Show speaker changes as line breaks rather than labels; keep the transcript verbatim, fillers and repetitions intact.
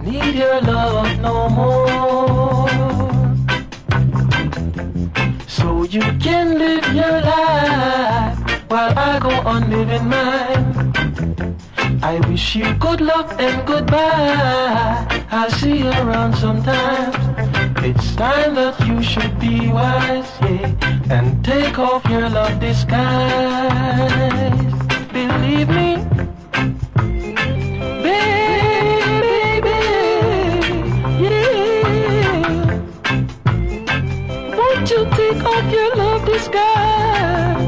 need your love no more. So you can live your life while I go on living mine. I wish you good luck and goodbye. I'll see you around sometime. It's time that you should be wise, yeah, and take off your love disguise. Believe me, baby, yeah. Won't you take off your love disguise?